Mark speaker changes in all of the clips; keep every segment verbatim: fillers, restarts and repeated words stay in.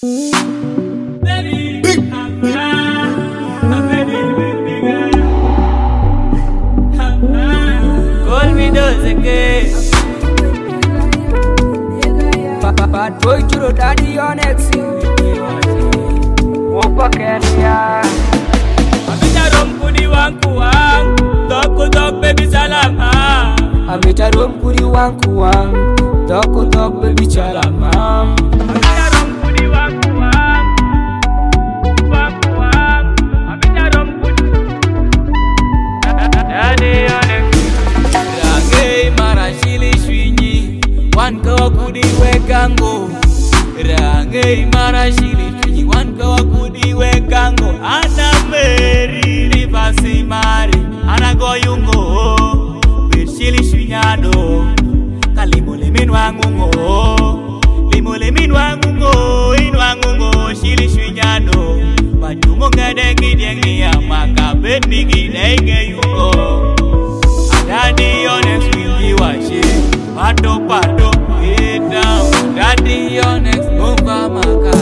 Speaker 1: Baby, I'm fine. I'm ready to be bigger. I'm fine. Call me those again.
Speaker 2: Bad boy Juro daddy on X. Wopa Kenya.
Speaker 1: Amita rom kudi wangu wang. Doko dok baby salama.
Speaker 2: Amita rom kudi wangu wang. Doko dok baby salama.
Speaker 1: Amita rom kudi wangu wang. Wangu wang. Amita rom kudi. Daddy on X. Rangai marashili shwinyi. Wanka wakudi wekango. Rangai marashili shwinyi. Wanka wakudi wekango. Ana meri rivasi mari. Ana goyungo. Bishili shwinyado. Kalimole minwangungo. Limole minwangungo. Inwangungo. Shili shwinyado. Bajumo ngade gidengi ya maka. Bet bigi nege yungo. Daddy honest with you washe. Pato pato. Get down. Daddy honest. Mumba maka.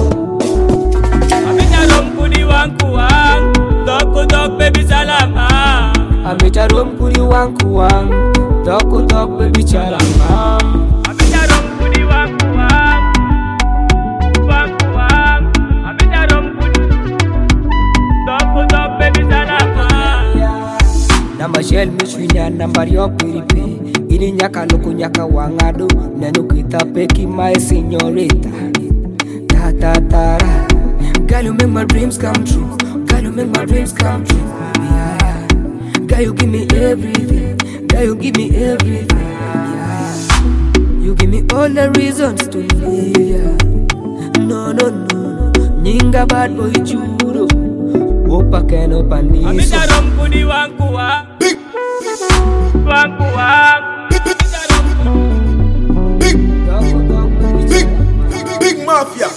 Speaker 1: Amita rom kudi wangu wang. Doko dok baby salama.
Speaker 2: Amita rom kudi wangu wang. Doko dok baby salama.
Speaker 1: Amita rom kudi wangu wang. Wangu wang. Amita rom kudi. Doko dok baby salama.
Speaker 2: Namba shell mishwinya namba yo piripe. Ini nyaka loko nyaka wangado. Nenu kita peki my señorita. Ta ta ta ra. Girl, you make my dreams come true. Girl, you make my dreams come true. Yeah. Girl, you give me everything. Girl, you give me everything. Yeah. You give me all the reasons to live. Yeah. No, no, no, no. Nyinga bad boy Juro. Wopa keno pandiso.
Speaker 1: Amita rom kudi wangu wang. Wangu wang. Amita rom kudi.
Speaker 2: Doko doko baby
Speaker 3: Big,
Speaker 2: salama.
Speaker 3: big mafia.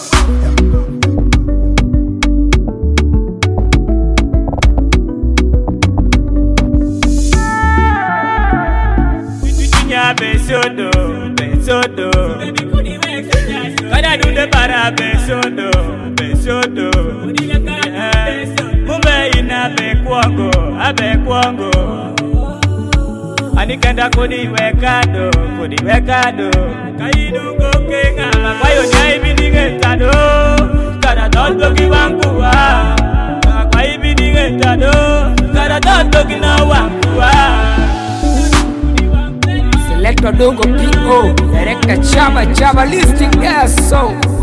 Speaker 1: Tutunya besodo, besodo. Kada dunde para besodo, besodo. Mumbe ina bekwango, abekwango. Anikenda kodi wekado, kodi wekado. Kaidugo kenga, kwayo nyai bidinge tado. Kada toto kiwanguwa, kwayo bidinge tado. Kada toto kinawanguwa.
Speaker 2: Selector Dongo P O. Director Chaba Chaba listing yes so.